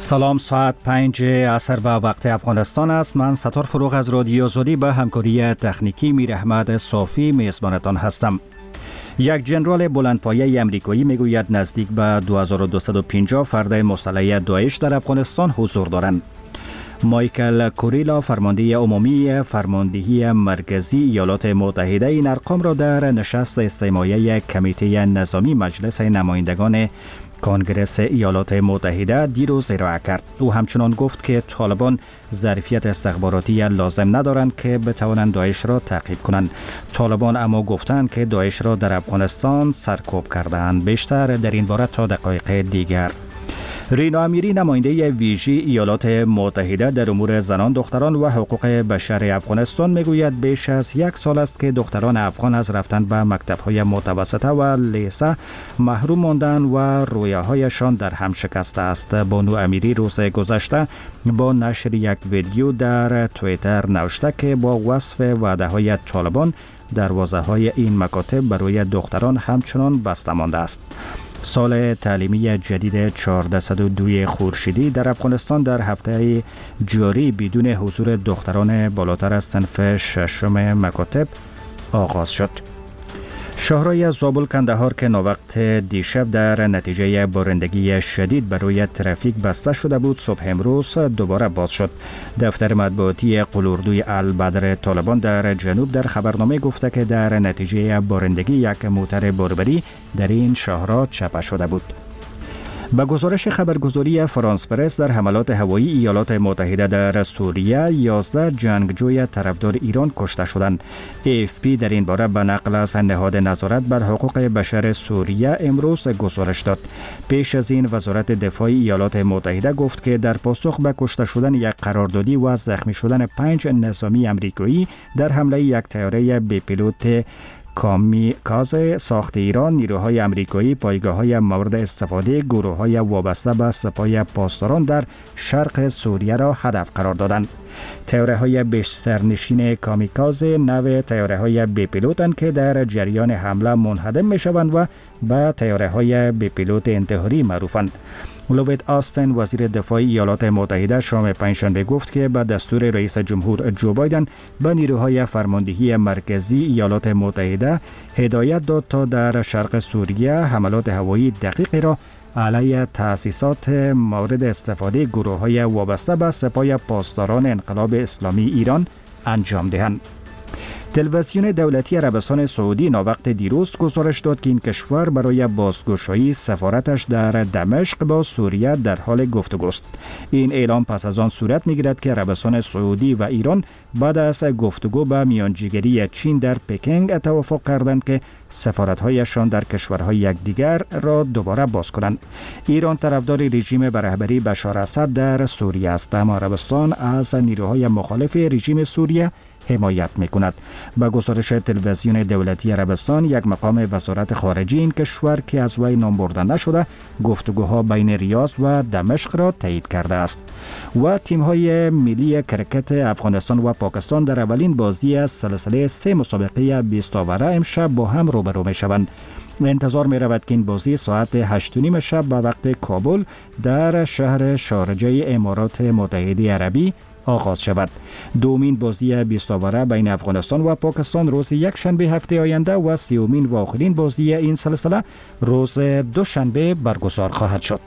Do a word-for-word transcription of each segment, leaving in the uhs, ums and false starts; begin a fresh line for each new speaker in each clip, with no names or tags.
سلام، ساعت پنج عصر به وقت افغانستان است. من ستار فروغ از رادیو زودی به همکاری تکنیکی میر احمد صافی میزبانتان هستم. یک جنرال بلندپایه امریکایی میگوید نزدیک به دو هزار و دویست و پنجاه فرد مسلح داعش در افغانستان حضور دارند. مایکل کوریلا، فرمانده عمومی فرماندهی مرکزی ایالات متحده، این ارقام را در نشست استماعی کمیته نظامی مجلس نمایندگان کنگره ایالات متحده دیروز ارائه کرد. او همچنان گفت که طالبان ظرفیت استخباراتی لازم ندارند که بتوانند داعش را تعقیب کنند. طالبان اما گفتند که داعش را در افغانستان سرکوب کردند. بیشتر در این باره تا دقایق دیگر. رینا امیری، نماینده ویژه ایالات متحده در امور زنان، دختران و حقوق بشر افغانستان، میگوید بیش از یک سال است که دختران افغان از رفتن به مکتب‌های متوسطه و لیسه محروم ماندن و رویاهایشان در هم شکسته است. بانو امیری روز گذشته با نشر یک ویدیو در توییتر نوشته که با وصف وعده‌های طالبان دروازه‌های این مکاتب برای دختران همچنان بسته مانده است. سال تعلیمی جدید چهارصد و دو خورشیدی در افغانستان در هفته جاری بدون حضور دختران بالاتر از صنف ششم مکاتب آغاز شد. شاهراه زابل کندهار که ناوقت دیشب در نتیجه بارندگی شدید برای ترافیک بسته شده بود، صبح امروز دوباره باز شد. دفتر مطبوعاتی قلوردوی البدر طالبان در جنوب در خبرنامه گفته که در نتیجه بارندگی یک موتر بربری در این شاهراه چپه شده بود. با گزارش خبرگزاری فرانس پرس، در حملات هوایی ایالات متحده در سوریه یازده جنگجوی طرفدار ایران کشته شدند. ای اف پی در این باره به نقل از نهاد نظارت بر حقوق بشر سوریه امروز گزارش داد. پیش از این وزارت دفاع ایالات متحده گفت که در پاسخ به کشته شدن یک قراردادی و زخمی شدن پنج نظامی امریکایی در حمله یک طیاره بی پیلوت کامیکاز ساخت ایران، نیروهای امریکایی پایگاه‌های مورد استفاده گروه‌های وابسته به سپاه پاسداران در شرق سوریه را هدف قرار دادند. طیاره‌های بسترنشین کامیکاز نوع طیاره‌های بی پیلوتند که در جریان حمله منهدم می‌شوند و به طیاره‌های بی پیلوت انتحاری معروفند. لوید آستن، وزیر دفاع ایالات متحده، شام پنجشنبه گفت که به دستور رئیس جمهور جو بایدن به نیروهای فرماندهی مرکزی ایالات متحده هدایت داد تا در شرق سوریه حملات هوایی دقیقی را علیه تأسیسات مورد استفاده گروه‌های وابسته به سپاه پاسداران انقلاب اسلامی ایران انجام دهند. تلویزیون دولتی عربستان سعودی ناوقت دیروز گزارش داد که این کشور برای بازگشایی سفارتش در دمشق با سوریه در حال گفتگوست. این اعلام پس از آن صورت می‌گیرد که عربستان سعودی و ایران بعد از گفتگو به میانجیگری چین در پکینگ توافق کردند که سفارت‌هایشان در کشورهای یکدیگر را دوباره باز کنند. ایران طرفدار رژیم به رهبری بشار اسد در سوریه است، اما عربستان از نیروهای مخالف رژیم سوریه حمایت می‌کند. با گزارش تلویزیون دولتی عربستان، یک مقام وزارت خارجه این کشور که از وی نام برده نشده، گفتگوها بین ریاض و دمشق را تایید کرده است. و تیم‌های ملی کرکت افغانستان و پاکستان در اولین بازی از سلسله سه مسابقه بیست اوره امشب با هم روبرو می‌شوند. انتظار می رود که این بازی ساعت هشت و نیم شب به وقت کابل در شهر شارجه امارات متحده عربی آغاز شود. دومین بازی بیست اوره بین افغانستان و پاکستان روز یک شنبه هفته آینده و سیومین و آخرین بازی این سلسله روز دوشنبه برگزار خواهد شد.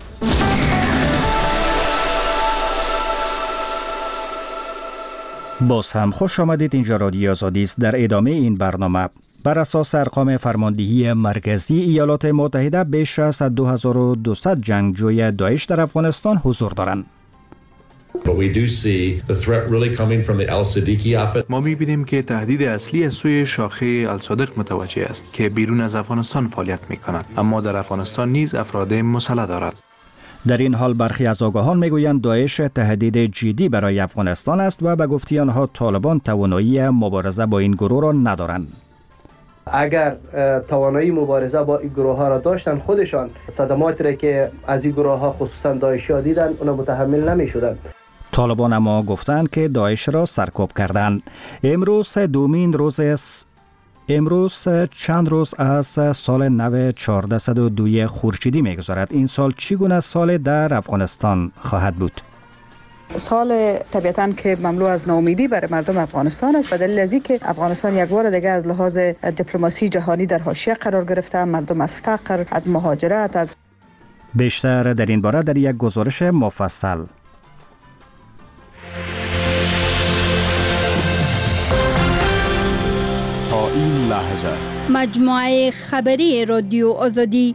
باز هم خوش آمدید. اینجا رادیو آزادی است. در ادامه این برنامه، بر اساس ارقام فرماندهی مرکزی ایالات متحده بیش از دو هزار و دویست جنگجوی داعش در افغانستان حضور دارند.
ما می‌بینیم که تهدید اصلی از سوی شاخه الصادق متوجه است که بیرون از افغانستان فعالیت می‌کند، اما در افغانستان نیز افراد مسلح دارد.
در این حال برخی از آگاهان میگویند داعش تهدید جدی برای افغانستان است و به گفته آنها طالبان توانایی مبارزه با این گروه را ندارند.
اگر توانایی مبارزه با این گروه ها را داشتن، خودشان صدماتی را که از این گروه ها خصوصا داعشی ها دیدن اونا متحمل نمی شدن.
طالبان اما گفتند که داعش را سرکوب کردند. امروز دومین روز امروز چند روز از سال نو چهارصد و دو خورشیدی می‌گذرد. این سال چگونه سال در افغانستان خواهد بود؟
سال طبیعتاً که مملو از ناامیدی برای مردم افغانستان است، به دلیل از اینکه افغانستان یک بار دیگه از لحاظ دیپلماسی جهانی در حاشیه قرار گرفته، مردم از فقر، از مهاجرت، از
بیشتر در این باره در یک گزارش مفصل.
تا این لحظه
مجموعه خبری رادیو آزادی.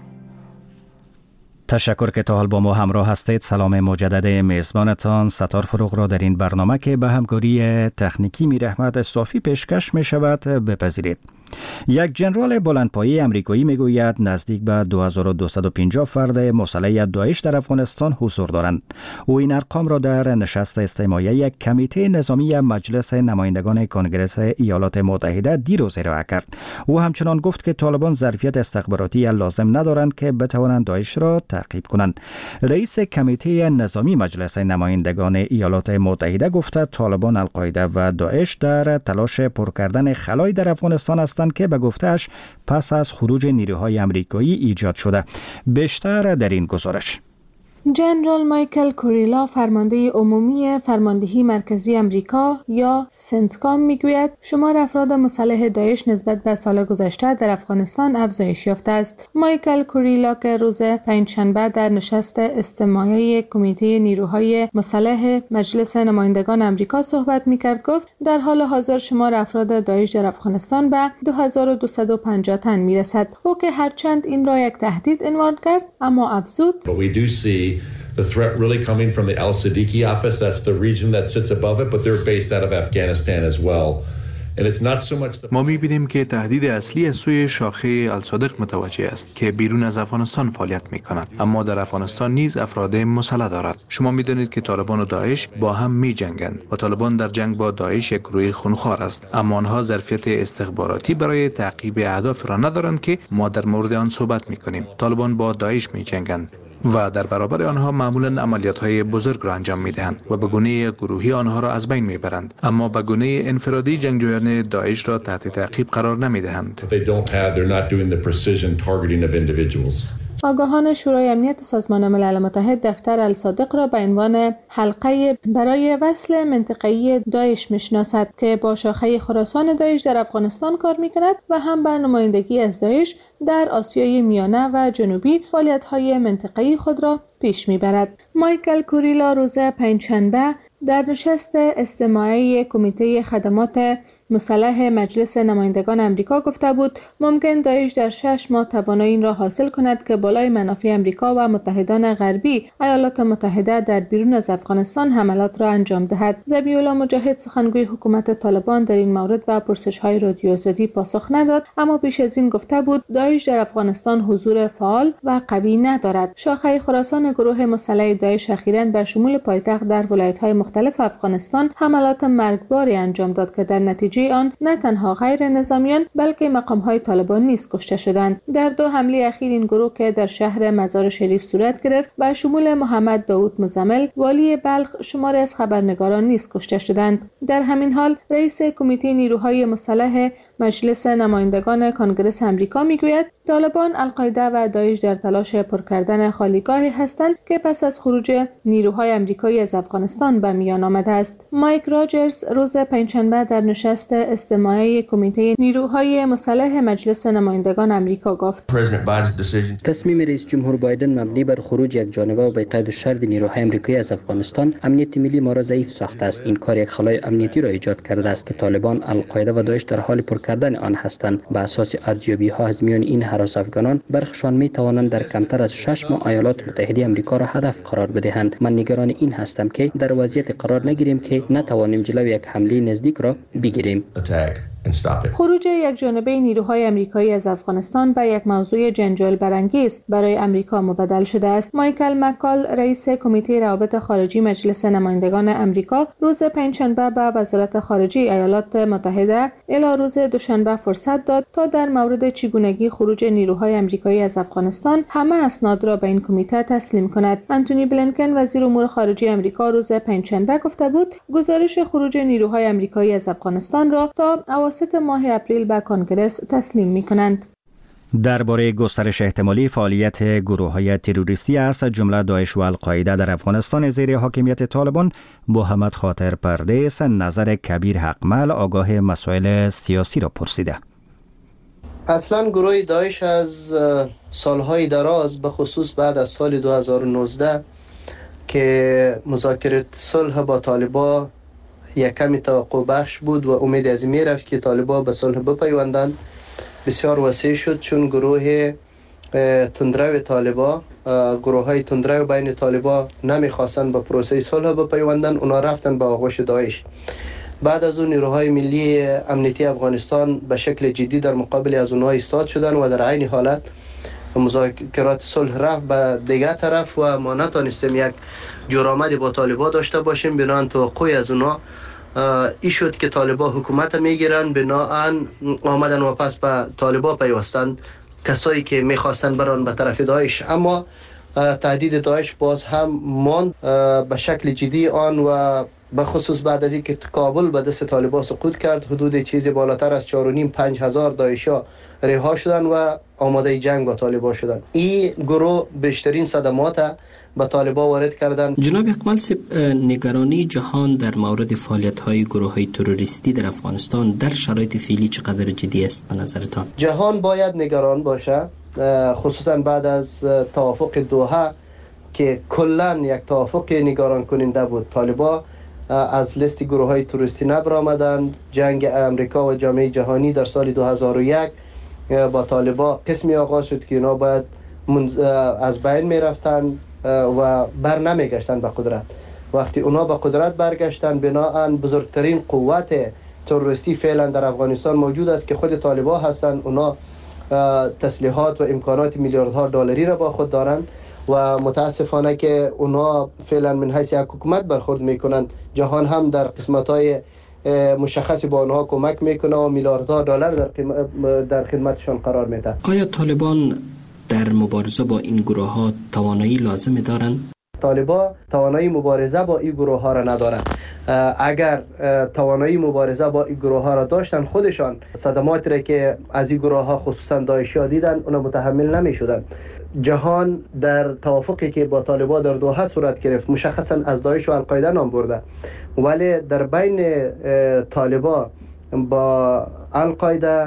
تشکر که تا حال با ما همراه هستید. سلام مجدد میزبانتان ستار فروغ را در این برنامه که به همکاری تکنیکی میر احمد صافی پیشکش می شود بپذیرید. یک جنرال بلندپایه امریکایی میگوید نزدیک به دو هزار و دویست و پنجاه فرد مسلح داعش در افغانستان حضور دارند. او این ارقام را در نشست استماعی یک کمیته نظامی مجلس نمایندگان کنگره ایالات متحده دیروز ارائه کرد. او همچنان گفت که طالبان ظرفیت استخباراتی لازم ندارند که بتوانند داعش را تعقیب کنند. رئیس کمیته نظامی مجلس نمایندگان ایالات متحده گفته طالبان، القاعده و داعش در تلاش پر کردن خلای در افغانستان هستند که به گفته‌اش پس از خروج نیروهای آمریکایی ایجاد شده. بیشتر در این گزارش.
جنرال مایکل کوریلا، فرمانده عمومی فرماندهی مرکزی امریکا یا سنتکام، میگوید شمار افراد مسلح داعش نسبت به سال گذشته در افغانستان افزایش یافته است. مایکل کوریلا که روز پنجشنبه در نشست استماعی کمیته نیروهای مسلح مجلس نمایندگان امریکا صحبت میکرد، گفت در حال حاضر شمار افراد داعش در افغانستان به دو هزار و دویست و پنجاه تن میرسد. او که هرچند این را یک تهدید عنوان کرد، اما افزود
the threat really coming from the Al-Sadiqi office. That's the region that sits above it, but they're based out of Afghanistan as well. And it's not so much the...
ما می‌بینیم که تهدید اصلی از سوی شاخه الصادق متوجه است که بیرون از افغانستان فعالیت می‌کند، اما در افغانستان نیز افراد مسلح دارد. شما می‌دانید که طالبان و داعش با هم می‌جنگند و طالبان در جنگ با داعش یک گروه خونخوار است، اما آنها ظرفیت استخباراتی برای تعقیب اهداف را ندارند که ما در مورد آن صحبت می‌کنیم. طالبان با داعش می‌جنگند و در برابر آنها معمولا عملیات‌های بزرگ را انجام می‌دهند و به گونه گروهی آنها را از بین می‌برند، اما به گونه انفرادی جنگجویان داعش را تحت تعقیب قرار نمی‌دهند.
آگاهان شورای امنیت سازمان ملل متحد دفتر الصادق را به عنوان حلقه برای وصل منطقه‌ای داعش میشناسد که با شاخه خراسان داعش در افغانستان کار می‌کند و هم به نمایندگی از داعش در آسیای میانه و جنوبی فعالیت‌های منطقه‌ای خود را پیش می‌برد. مایکل کوریلا روز پنجشنبه در نشست استماعی کمیته خدمات مسلح مجلس نمایندگان امریکا گفته بود ممکن داعش در شش ماه توانایی این را حاصل کند که بالای منافع امریکا و متحدان غربی ایالات متحده در بیرون از افغانستان حملات را انجام دهد. ذبیح الله مجاهد، سخنگوی حکومت طالبان، در این مورد به پرسش‌های رادیو آزادی پاسخ نداد، اما پیش از این گفته بود داعش در افغانستان حضور فعال و قوی ندارد. شاخه خراسان گروه مسلح داعش اخیراً به شمول پایتخت در ولایت‌های مختلف افغانستان حملات مرگباری انجام داد که در نتیجه آن نه تنها غیر نظامیان بلکه مقام‌های طالبان نیز کشته شدند. در دو حمله اخیر این گروه که در شهر مزار شریف صورت گرفت به شمول محمد داوود مزمل والی بلخ، شماری از خبرنگاران نیز کشته شدند. در همین حال رئیس کمیته نیروهای مسلح مجلس نمایندگان کنگره امریکا میگوید طالبان، القاعده و داعش در تلاش پر کردن خالیگاهی هستند که پس از خروج نیروهای آمریکایی از افغانستان به میان آمده است. مایک راجرز روز پنجشنبه در نشست استماعی کمیته نیروهای مسلح مجلس نمایندگان آمریکا گفت
تصمیم رئیس جمهور بایدن مبنی بر خروج یک جانبه و به قید شرط نیروهای آمریکایی از افغانستان امنیت ملی ما را ضعیف ساخته است. این کار یک خلای امنیتی را ایجاد کرده است که طالبان، القاعده و داعش در حال پر کردن آن هستند. بر اساس ارزیابی ها از میان این هراس افغانان برخشان می توانند در کمتر از شش ماه ایالات متحده آمریکا را هدف قرار بدهند. من نگران این هستم که در وضعیت قرار نگیریم که نتوانیم جلوی یک حمله نزدیک را بگیریم.
خروج یک جانبه نیروهای آمریکایی از افغانستان به یک موضوع جنجال برانگیز برای آمریکا مبدل شده است. مایکل مکال، رئیس کمیته روابط خارجی مجلس نمایندگان آمریکا، روز پنجشنبه به وزارت خارجه ایالات متحده الی روز دوشنبه فرصت داد تا در مورد چگونگی خروج نیروهای آمریکایی از افغانستان همه اسناد را به این کمیته تسلیم کند. آنتونی بلینکن، وزیر امور خارجه آمریکا، روز پنجشنبه گفته بود گزارش خروج نیروهای آمریکایی از افغانستان را تا اواسط ماه اپریل به کنگره تسلیم می کنند.
درباره گسترش احتمالی فعالیت گروه‌های تروریستی از جمله داعش و القاعده در افغانستان زیر حاکمیت طالبان، محمد خاطر پردیس نظر کبیر حقمل آگاه مسائل سیاسی را پرسیده.
اصلا گروه داعش از سالهای دراز به خصوص بعد از سال دو هزار و نوزده که مذاکره صلح با طالبان یک کمی توقع بخش بود و امید از می رفت که طالبان به صلح بپیوندند، بسیار وسیع شد، چون گروه تندرو طالبان گروه های تندرو بین طالبان نمیخواستند به پروسه صلح بپیوندند، اونا رفتن به آغوش داعش. بعد از اون نیروهای ملی امنیتی افغانستان به شکل جدی در مقابل از اونها ایستاد شدن و در عین حالت مذاکرات صلح رفت به دیگر طرف و ما نتونستیم یک جورآمدی با طالبان داشته باشیم. بنابراین توقعی از اونها ای شد که طالبان حکومت میگیرن، بنابراین آمدن و پس به طالبان پیوستند کسایی که میخواستن بران به طرف داعش. اما تهدید داعش باز هم ماند به شکل جدی آن و به خصوص بعد از اینکه کابل به دست طالبان سقوط کرد، حدود چیزی بالاتر از چهار و نیم پنج هزار داعشیا رها شدن و آماده جنگ با طالبان شدن. این گروه بیشترین صدمات به طالبان وارد کردن.
جناب اقبال صاحب، نگرانی جهان در مورد فعالیت‌های گروه‌های تروریستی در افغانستان در شرایط فعلی چقدر جدی است به نظرتان؟
جهان باید نگران باشه، خصوصا بعد از توافق دوحه که کلاً یک توافق نگران کننده بود. طالبان از لیست گروه‌های تروریستی نبرآمدند. جنگ امریکا و جامعه جهانی در سال دو هزار و یک با طالبان قسمی آغاز شد که اینا باید از بین می‌رفتند و بر نمیگشتن به قدرت. وقتی اونا به قدرت برگشتن، بناهن بزرگترین قوت تروریستی فعلا در افغانستان موجود است که خود طالبان هستند. اونا تسلیحات و امکانات میلیاردها دلاری را با خود دارند و متاسفانه که اونا فعلا من حیث یک حکومت برخورد میکنند. جهان هم در قسمت‌های مشخصی با اونها کمک میکنه و میلیاردها دلار در در خدمتشان قرار میده.
آیا طالبان در مبارزه با این گروه ها توانایی لازم دارند؟
طالبان توانایی مبارزه با این گروه ها را ندارند. اگر توانایی مبارزه با این گروه ها را داشتن، خودشان صدماتی را که از این گروه ها خصوصا داعشی دیدن اونا متحمل نمی شدن. جهان در توافقی که با طالبان در دوحه صورت گرفت مشخصا از داعش و القاعده نام برده، ولی در بین طالبان با القاعده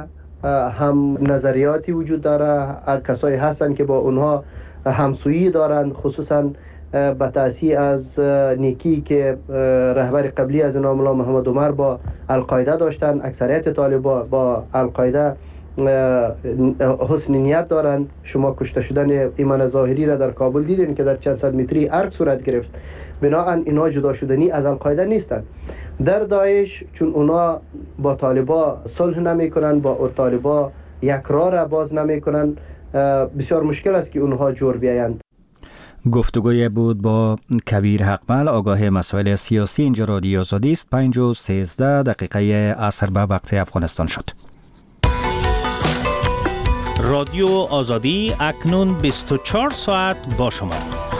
هم نظریاتی وجود داره. کسایی هستند که با اونها همسویی دارند، خصوصا به تأثیر از نیکی که رهبر قبلی از اونها مولا محمد عمر با القاعده داشتن. اکثریت طالبان با القاعده حسن نیت دارند. شما کشته شدن ایمان ظاهری را در کابل دیدین که در چند صد متری ارگ صورت گرفت. بنابراین اینا جدا شدنی از القاعده نیستند. در داعش چون اونا با طالبان صلح نمی کنن، با طالبان یک راه را باز نمی کنن، بسیار مشکل است که اونها جور بیایند.
گفتگوی بود با کبیر حقمل آگاه مسائل سیاسی. اینجا رادیو آزادی است. پنج و سیزده دقیقه عصر به وقت افغانستان شد.
رادیو آزادی اکنون بیست و چهار ساعت با شما.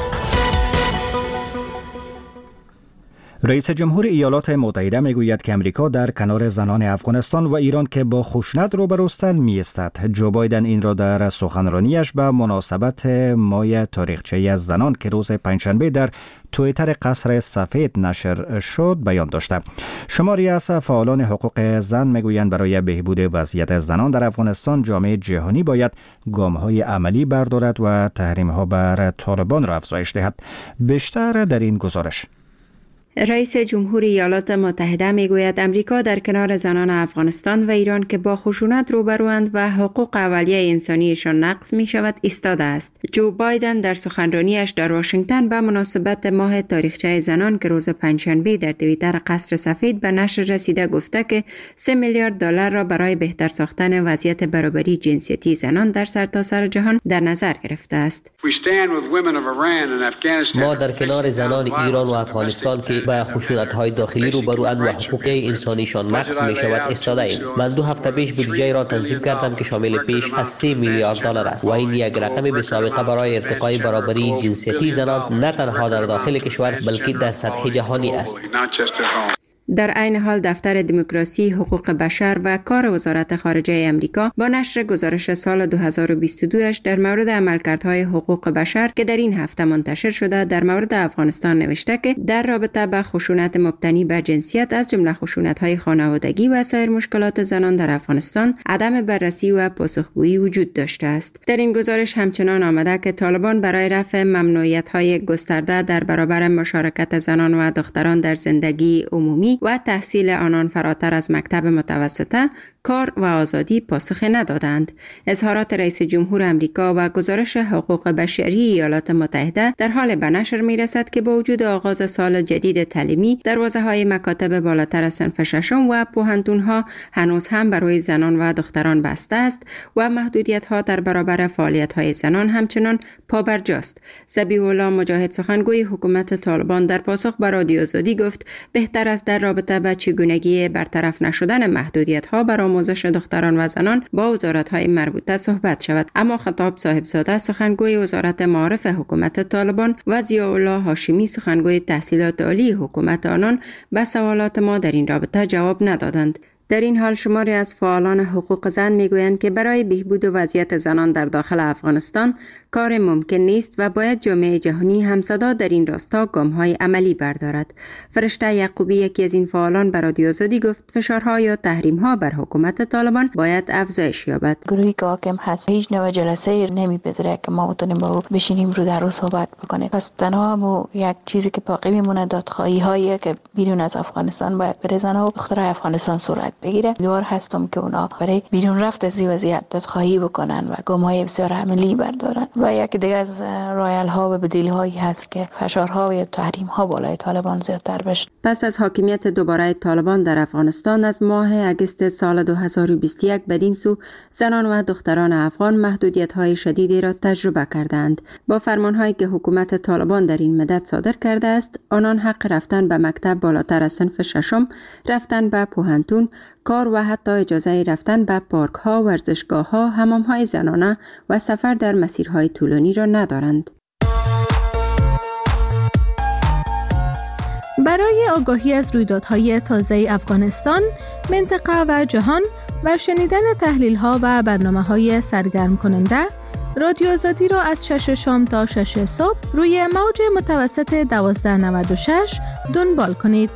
رئیس جمهور ایالات متحده میگوید که امریکا در کنار زنان افغانستان و ایران که با خشونت روبروستند می‌ایستد. جو بایدن این را در سخنرانیش به مناسبت ماه تاریخچه از زنان که روز پنجشنبه در توییتر قصر سفید نشر شد بیان داشته. شماری از فعالان حقوق زن میگویند برای بهبود وضعیت زنان در افغانستان جامعه جهانی باید گام‌های عملی بردارد و تحریم‌ها بر طالبان را افزایش دهد. بیشتر در این گزارش.
رئیس جمهور ایالات متحده میگوید امریکا در کنار زنان افغانستان و ایران که با خشونت روبروند و حقوق اولیه انسانیشان نقض می شود ایستاده است. جو بایدن در سخنرانیش در واشنگتن به مناسبت ماه تاریخچه زنان که روز پنجشنبه در توییتر قصر سفید به نشر رسیده گفته که سه میلیارد دلار را برای بهتر ساختن وضعیت برابری جنسیتی زنان در سرتاسر جهان در نظر گرفته است.
ما در کنار زنان ایران و افغانستان که با خشونت‌های داخلی روبروند و حقوق انسانیشان نقض می‌شود ایستاده ایم. من دو هفته پیش بودجه را تنظیم کردم که شامل پیش از سه میلیارد دلار است و این یک رقم بی‌سابقه برای ارتقای برابری جنسیتی زنان نه تنها در داخل کشور بلکه در سطح جهانی است.
در عین حال دفتر دموکراسی، حقوق بشر و کار وزارت خارجه امریکا با نشر گزارش سال دو هزار و بیست و دو در مورد عملکردهای حقوق بشر که در این هفته منتشر شده در مورد افغانستان نوشته که در رابطه با خشونت مبتنی بر جنسیت از جمله خشونت‌های خانوادگی و سایر مشکلات زنان در افغانستان عدم بررسی و پاسخگویی وجود داشته است. در این گزارش همچنان آمده که طالبان برای رفع ممنوعیت‌های گسترده در برابر مشارکت زنان و دختران در زندگی عمومی و تحصیل آنان فراتر از مکتب متوسطه کار و آزادی پاسخ ندادند. اظهارات رئیس جمهور امریکا و گزارش حقوق بشری ایالات متحده در حال به نشر می رسد که با وجود آغاز سال جدید تعلیمی دروازه‌های مکاتب بالاتر از صنف ششم و پوهنتون‌ها هنوز هم برای زنان و دختران بسته است و محدودیت‌ها در برابر فعالیت‌های زنان همچنان پابرجاست. ذبیح الله مجاهد سخنگوی حکومت طالبان در پاسخ به رادیو آزادی گفت بهتر است در رابطه با چگونگی برطرف نشدن محدودیت‌ها بر آموزش دختران و زنان با وزارت‌های مربوطه صحبت شود. اما خطاب صاحبزاده سخنگوی وزارت معارف حکومت طالبان و ضیاءالله هاشمی سخنگوی تحصیلات عالی حکومت آنان به سوالات ما در این رابطه جواب ندادند. در این حال شماری از فعالان حقوق زن میگویند که برای بهبود وضعیت زنان در داخل افغانستان کار ممکن نیست و باید جامعه جهانی همصدا در این راستا گام‌های عملی بردارد. فرشته یعقوبی یکی از این فعالان بر رادیو آزادی گفت فشارها یا تحریم‌ها بر حکومت طالبان باید افزایش یابد.
گروهی که حاکم هست هیچ نوع جلسه نمیپذیره که ما بتونیم با او بشینیم رو در رو صحبت بکنیم. پس تنها مو یک چیزی که باقی میمونه دادخواهی‌هایی که بیرون از افغانستان باید بریزن و دخترای افغانستان صورت بگیره. دوار هستم که اونا برای بیرون رفت از این وضعیت دادخواهی بکنن و گام‌های بسیار عملی بردارن. و یک دیگه از رایل ها و بدیل هایی هست که فشارها و تحریم ها بالای طالبان زیادتر بشه.
پس از حاکمیت دوباره طالبان در افغانستان از ماه اگست سال دو هزار و بیست و یک بدین سو زنان و دختران افغان محدودیت های شدیدی را تجربه کردند. با فرمان هایی که حکومت طالبان در این مدت صادر کرده است، آنان حق رفتن به مکتب بالاتر از صنف ششم، رفتن به پوهنتون، کار و حتی اجازه رفتن به پارک ها، ورزشگاه ها، حمام های زنانه و سفر در مسیرهای طولانی را ندارند.
برای آگاهی از رویدادهای تازه افغانستان، منطقه و جهان و شنیدن تحلیل‌ها و برنامه‌های سرگرم کننده، رادیو آزادی را از شش شام تا شش صبح روی موج متوسط دوازده نود و شش دنبال کنید.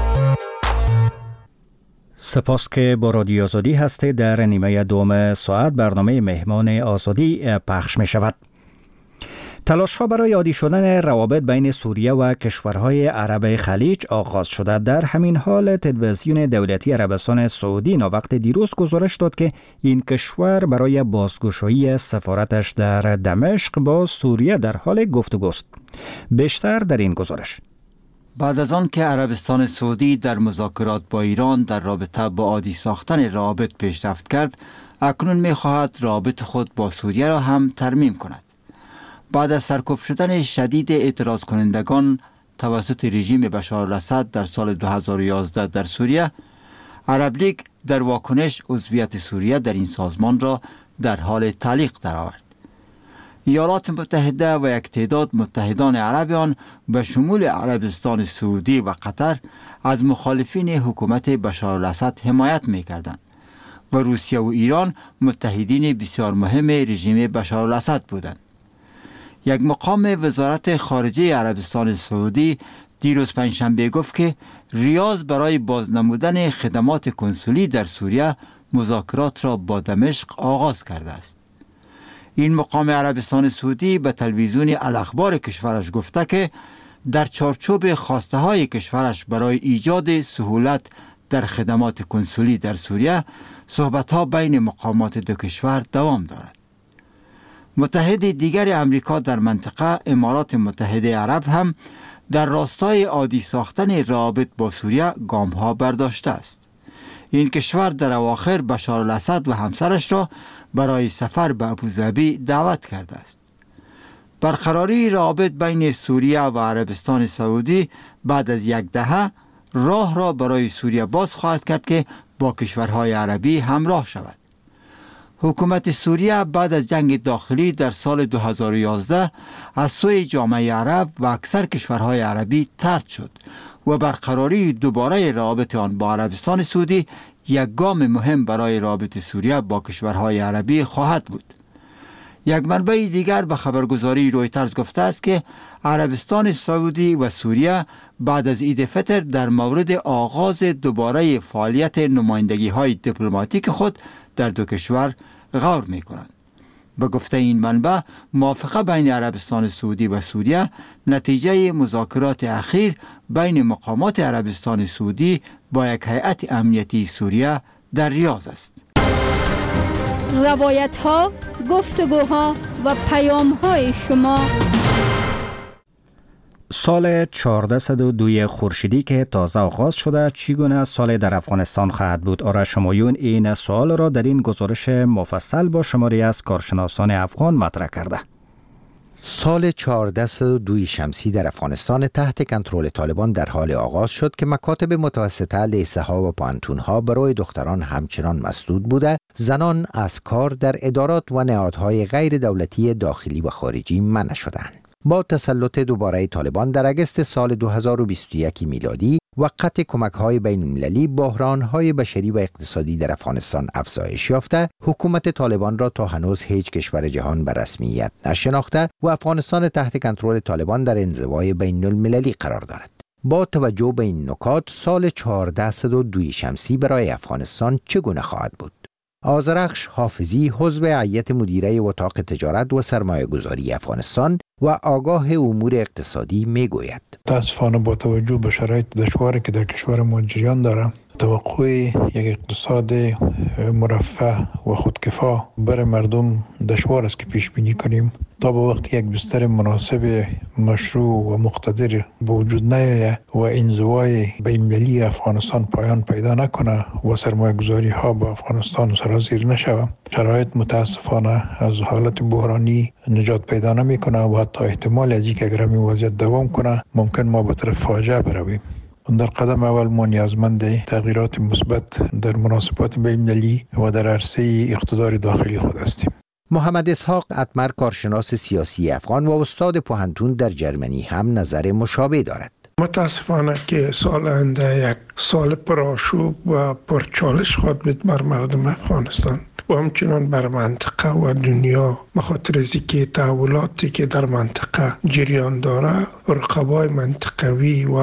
سپاس که با رادیو آزادی هستید. در نیمه دوم ساعت برنامه مهمان آزادی پخش می شود. تلاش ها برای عادی شدن روابط بین سوریه و کشورهای عرب خلیج آغاز شده. در همین حال تلویزیون دولتی عربستان سعودی ناوقت دیروز گزارش داد که این کشور برای بازگشایی سفارتش در دمشق با سوریه در حال گفتگوست. بیشتر در این گزارش.
بعد از آن که عربستان سعودی در مذاکرات با ایران در رابطه با عادی ساختن روابط پیشرفت کرد، اکنون می‌خواهد روابط خود با سوریه را هم ترمیم کند. بعد از سرکوب شدن شدید اعتراض کنندگان توسط رژیم بشار الاسد در سال دو هزار و یازده در سوریه، عرب لیگ در واکنش عضویت سوریه در این سازمان را در حال تعلیق درآورد. ایالات متحده و یک تعداد متحدان عرب آن به شمول عربستان سعودی و قطر از مخالفین حکومت بشار الاسد حمایت می‌کردند و روسیه و ایران متحدین بسیار مهم رژیم بشار الاسد بودند. یک مقام وزارت خارجه عربستان سعودی دیروز پنجشنبه گفت که ریاض برای بازنمودن خدمات کنسولی در سوریه مذاکرات را با دمشق آغاز کرده است. این مقام عربستان سعودی به تلویزیون الاخبار کشورش گفته که در چارچوب خواسته های کشورش برای ایجاد سهولت در خدمات کنسولی در سوریه، صحبت ها بین مقامات دو کشور دوام دارد. متحد دیگر امریکا در منطقه، امارات متحده عرب هم در راستای عادی ساختن روابط با سوریه گام ها برداشته است. این کشور در اواخر بشار الاسد و همسرش را برای سفر به ابوظبی دعوت کرده است. برقراری روابط بین سوریه و عربستان سعودی بعد از یک دهه راه را برای سوریه باز خواهد کرد که با کشورهای عربی همراه شود. حکومت سوریه بعد از جنگ داخلی در سال دو هزار و یازده از سوی جامعه عرب و اکثر کشورهای عربی طرد شد و برقراری دوباره روابط آن با عربستان سعودی یک گام مهم برای رابطه سوریه با کشورهای عربی خواهد بود. یک منبع دیگر به خبرگزاری رویترز گفته است که عربستان سعودی و سوریه بعد از عید فطر در مورد آغاز دوباره فعالیت نمایندگی های دیپلماتیک خود در دو کشور غور می کنند. به گفته این منبع، موافقه بین عربستان سعودی و سوریه نتیجه مذاکرات اخیر بین مقامات عربستان سعودی با یک هیئت امنیتی سوریه در ریاض است.
روایت ها، گفتگوها و پیام های شما.
سال چهارصد و دو خورشیدی که تازه آغاز شده چگونه سال در افغانستان خواهد بود؟ آرش شمایون این سوال را در این گزارش مفصل با شماری از کارشناسان افغان مطرح کرده.
سال چهارصد و دو شمسی در افغانستان تحت کنترل طالبان در حال آغاز شد که مکاتب متوسطه، لیسه ها و پانتون ها برای دختران همچنان مسدود بوده، زنان از کار در ادارات و نهادهای غیر دولتی داخلی و خارجی منع شدند. با تسلط دوباره طالبان در اگست سال دو هزار و بیست و یک میلادی و قطع کمک‌های بین‌المللی، بحران‌های بشری و اقتصادی در افغانستان افزایش یافته، حکومت طالبان را تا هنوز هیچ کشور جهان به رسمیت نشناخته و افغانستان تحت کنترل طالبان در انزوای بین‌المللی قرار دارد. با توجه به این نکات، سال چهارصد و دو شمسی برای افغانستان چگونه خواهد بود؟ آذرخش حافظی، عضو هیئت مدیره اتاق تجارت و سرمایه گذاری افغانستان و آگاه امور اقتصادی میگوید:
متاسفانه با توجه به شرایط دشواری که در کشور ما جریان داره، توقع یک اقتصاد مرفه و خودکفا برای مردم دشوار است که پیش بینی کنیم. تا به وقتی یک بستر مناسب مشروع و مقتدر به وجود نیاید و انزوای بین‌المللی افغانستان پایان پیدا نکنه و سرمایه گذاری ها با افغانستان سرازیر نشود، شرایط متاسفانه از حالت بحرانی نجات پیدا نمی کنه و حتی احتمال از اینکه اگر همین وضعیت دوام کنه ممکن ما به طرف فاجعه برویم. در قدم اول ما نیازمند تغییرات مثبت در مناسبات بین‌المللی و در عرصه اقتدار داخلی خود هستیم.
محمد اسحاق اتمر، کارشناس سیاسی افغان و استاد پوهنتون در جرمنی، هم نظر مشابه دارد.
متاسفانه که سال آینده یک سال پرآشوب و پرچالش خواهد بود بر مردم افغانستان و همچنان بر منطقه و دنیا، بخاطر از اینکه تحولاتی که در منطقه جریان داره، رقبای منطقوی و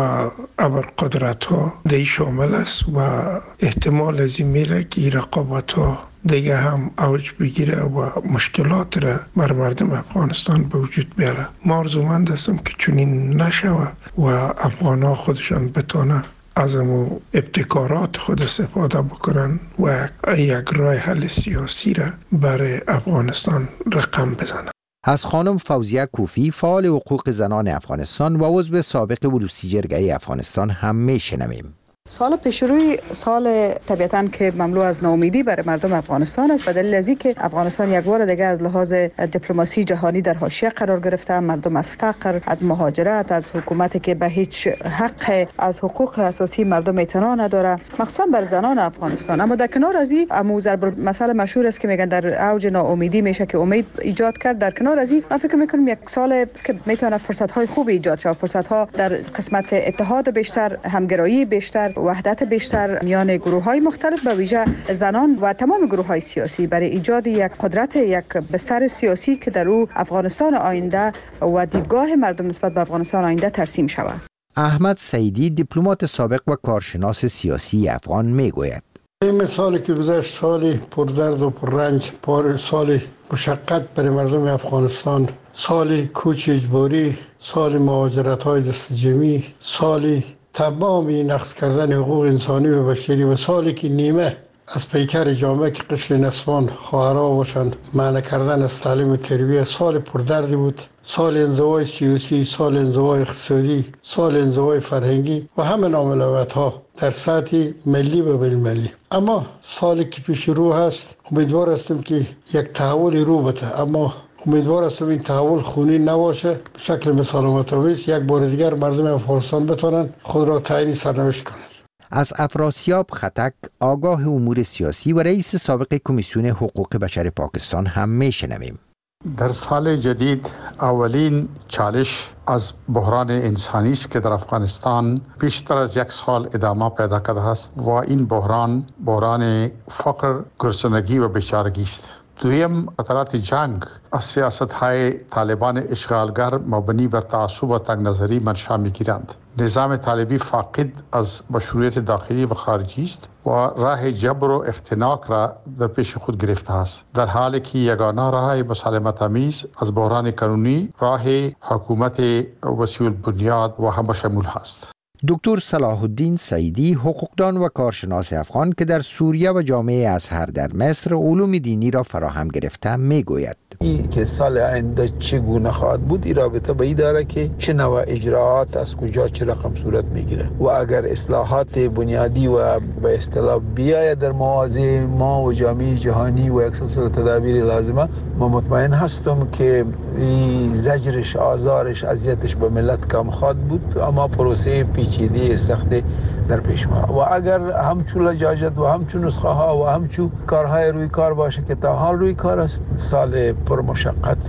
ابرقدرت ها دی شامل است و احتمال از این میره که رقابت ها دیگه هم اوج بگیره و مشکلات را بر مردم افغانستان به وجود بیاره. ما آرزومند هستم که چنین نشوه و افغان ها خودشان بتونه از امو ابتکارات خود استفاده بکنن و یک راه حل سیاسی را برای افغانستان رقم بزنن.
از خانم فوزیه کوفی، فعال حقوق زنان افغانستان و عضو سابق بلوسی جرگه افغانستان هم میشنویم.
سال پیشروی سال طبیعتاً که مملو از ناامیدی برای مردم افغانستان است، به دلیل از اینکه افغانستان یک بار دیگه از لحاظ دیپلماسی جهانی در حاشیه قرار گرفته، مردم از فقر، از مهاجرت، از حکومتی که به هیچ حق از حقوق اساسی مردم اعتنا نداره، مخصوصا بر زنان افغانستان. اما در کنار از این، امو ضرب مسئله مشهور است که میگن در اوج ناامیدی میشه که امید ایجاد کرد. در کنار از این، من فکر میکنم یک سال است که میتونه فرصت های خوبی ایجاد شه، فرصت ها در قسمت اتحاد بیشتر، همگرایی بیشتر، وحدت بیشتر میان گروه‌های مختلف به ویژه زنان و تمام گروه‌های سیاسی برای ایجاد یک قدرت، یک بستر سیاسی که در او افغانستان آینده و دیدگاه مردم نسبت به افغانستان آینده ترسیم شود.
احمد سعیدی، دیپلمات سابق و کارشناس سیاسی افغان میگوید:
این سالی که گذشت سالی پردرد و پررنج، پر سالی مشقت برای مردم افغانستان، سالی کوچ اجباری، سالی مهاجرت‌های دست جمعی، سالی تمامی نقض کردن حقوق انسانی و بشری و سالی که نیمه از پیکر جامعه که قشر نسوان خواهرها باشند منع کردن از تعلیم و تربیت، سال پردردی بود. سال انزوای سیاسی، سال انزوای اقتصادی، سال انزوای فرهنگی و همه ناملامت ها در سطح ملی و بین‌المللی. اما سالی که پیش رو هست، امیدوار هستیم که یک تحول رو بده، اما امیدوار هستم این تحول خونی نباشه، به شکل مسالمت آمیز یک بار دیگر مردم افغانستان بتونن خود را تعیین سرنوشت کنند.
از افراسیاب خطک، آگاه امور سیاسی و رئیس سابق کمیسیون حقوق بشر پاکستان هم میشنویم.
در سال جدید اولین چالش از بحران انسانی است که در افغانستان بیشتر از یک سال ادامه پیدا کرده است و این بحران بحران فقر، گرسنگی و بیچارگی است. دویم، خطرات جنگ از سیاست‌های طالبان اشغالگر مبنی بر تعصب و تنگ نظری منشأ می‌گیرند. نظام طالبی فاقد از مشروعیت داخلی و خارجی است و راه جبر و اختناق را در پیش خود گرفته است، در حالی که یگانه راه مسالمت آمیز از بحران قانونی راه حکومت وسیع البنیاد و همه شمول است.
دکتر صلاح الدین سعیدی، حقوقدان و کارشناس افغان که در سوریه و جامعه ازهر در مصر علوم دینی را فراهم گرفته، میگوید
این که سال آینده چگونه خواهد بود، این رابطه به این داره که چه نوع اجراعات از کجا چه رقم صورت میگیره و اگر اصلاحات بنیادی و به اصطلاح بیاید در مواضع ما و جامعه جهانی و یک سلسله تدابیر لازمه، ما مطمئن هستم که این زجرش، آزارش، اذیتش به ملت کم خواهد بود، اما پروسه پیچیده سخت در پیش ما و اگر همچون لجاجت و همچون نسخه ها و همچون کارهای روی کار باشه که تا حال روی کار است، سال پر مشقت،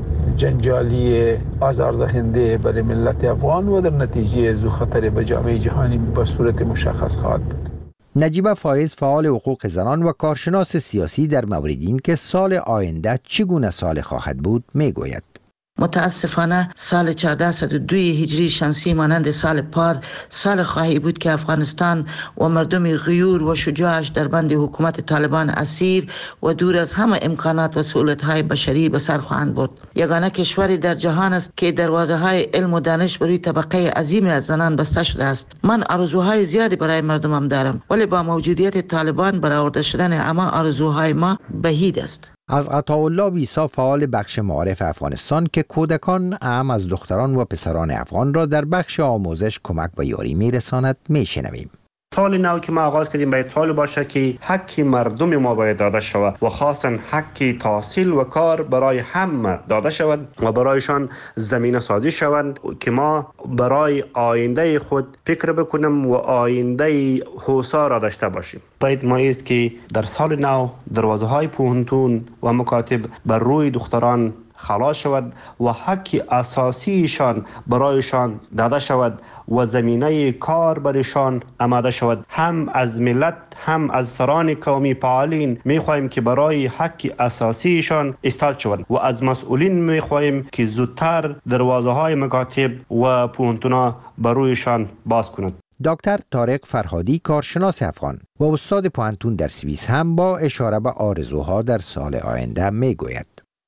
جنجالی، آزاردهنده برای ملت افغان و در نتیجه ذو خطر به جامعه جهانی به صورت مشخص خواهد بود.
نجیبه فایز، فعال حقوق زنان و کارشناس سیاسی، در مورد این که سال آینده چگونه سال خواهد بود میگوید
متاسفانه سال چهارصد و دو هجری شمسی مانند سال پار سال خواهی بود که افغانستان و مردم غیور و شجاعش در بند حکومت طالبان اسیر و دور از همه امکانات و سهولت‌های بشری به سر خواهند برد. یگانه کشوری در جهان است که دروازه‌های علم و دانش برای طبقه عظیم از زنان بسته شده است. من آرزوهای زیادی برای مردمم دارم، ولی با موجودیت طالبان برآورده شدن همه آرزوهای ما بعید است.
از عطاالله ویسا، فعال بخش معارف افغانستان که کودکان اعم از دختران و پسران افغان را در بخش آموزش کمک و یاری میرساند، میشنویم.
سال نو که ما آغاز کردیم باید سال باشه که حق مردم ما باید داده شود و خاصا حق تحصیل و کار برای هم داده شود و برایشان زمینه سازی شود که ما برای آینده خود فکر بکنیم و آینده حوصا را داشته باشیم. باید ما است که در سال نو دروازه های پوهنتون و مکاتب بر روی دختران خلاص شود و حق اساسیشان برایشان داده شود و زمینه کار برایشان آماده شود. هم از ملت هم از سران قومی فعالین میخواهیم که برای حق اساسیشان ایستاد شود و از مسئولین میخواهیم که زودتر دروازه های مکاتب و پوهنتونا برایشان باز کند.
دکتر طارق فرهادی، کارشناس افغان و استاد پوهنتون در سوئیس، هم با اشاره به آرزوها در سال آینده میگوید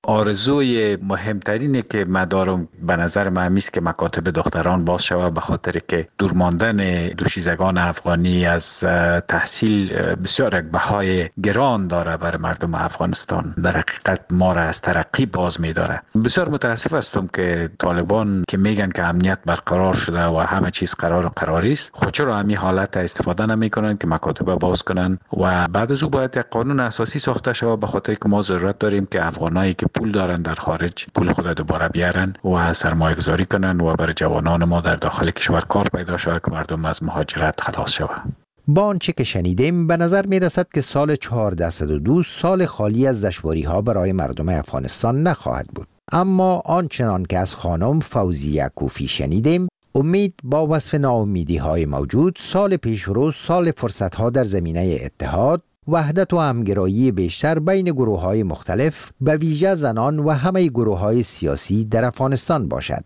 آرزوی مهمترینه که من دارم به نظر من است که مکاتب دختران باز شود، به خاطر که دور ماندن دوشیزگان افغانی از تحصیل بسیار یک بهای گران داره برای مردم افغانستان. در حقیقت ما را از ترقی باز می‌داره. بسیار متاسف هستم که طالبان که میگن که امنیت برقرار شده و همه چیز قرار و قراری است، خود چرا همین حالت استفاده نمی‌کنن که مکاتب باز کنن و بعد از او باید یک قانون اساسی ساخته شود، به خاطر که ما ضرورت داریم که افغانایی که پول دارن در خارج پول خود دوباره بیارن و سرمایه گذاری کنن و برای جوانان ما در داخل کشور کار پیدا شود که مردم از مهاجرت خلاص شود.
با آنچه که شنیدیم به نظر می رسد که سال چهارصد و دو سال خالی از دشواری ها برای مردم افغانستان نخواهد بود. اما آنچنان که از خانم فوزیه کوفی شنیدیم، امید با وصف ناامیدی های موجود، سال پیشرو سال فرصت ها در زمینه اتحاد، وحدت و همگرایی بیشتر بین گروه‌های مختلف به ویژه زنان و همه گروه‌های سیاسی در افغانستان باشد.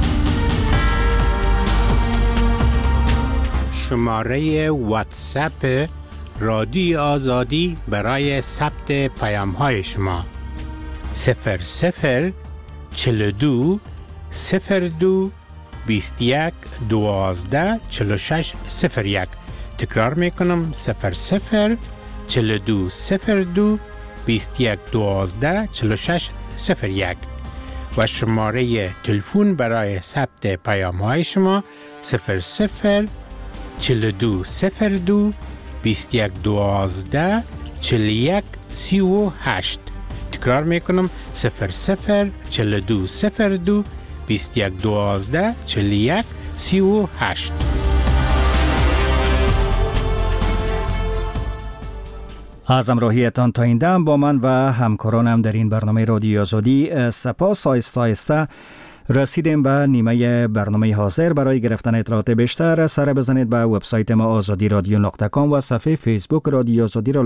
شماره واتساپ رادیو آزادی برای ثبت پیام‌های شما صفر صفر چهل و دو صفر دو بیست و یک دوازده چهل و شش صفر یک. تکرار میکنم صفر صفر چهل و دو صفر دو بیست و یک دوازده چهل و شش صفر یک و شماره تلفن برای ثبت پیام‌های شما صفر صفر چهل و دو صفر دو بیست و یک دوازده چهل و یک سی و هشت. تکرار میکنم صفر صفر چهل و دو صفر دو بیست و یک دوازده چهل و یک سی و هشت.
از همراهیتان تا این دم با من و همکارانم در این برنامه رادیو آزادی سپاس. آهسته آهسته رسیدیم به نیمه برنامه حاضر. برای گرفتن اطلاعات بیشتر سر بزنید به وبسایت ما آزادی رادیو نقطه کام و صفحه فیسبوک رادیو آزادی را